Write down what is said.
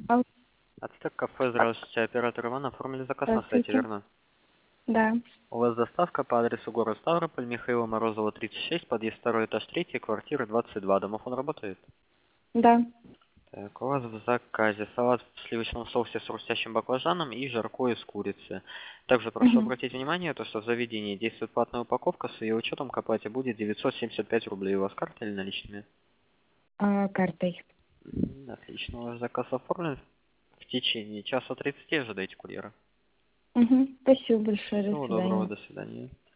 Алло, Ацтек кафе, здравствуйте, оператор Иван, оформили заказ на сайте, здравствуйте. верно? Да, У вас доставка по адресу город Ставрополь, Михаила Морозова, 36, подъезд 2, этаж 3, квартира 22. Домофон работает? да. Так, у вас в заказе салат в сливочном соусе с хрустящим баклажаном и жаркое из курицы. Также прошу Мгм. обратить внимание, то, что в заведении действует платная упаковка, с ее учетом к оплате будет 975 рублей. У вас карта или наличными? Картой. Отлично, ваш заказ оформлен. В течение часа 30 ожидайте курьера. Спасибо большое. До Всего доброго, свидания. до свидания.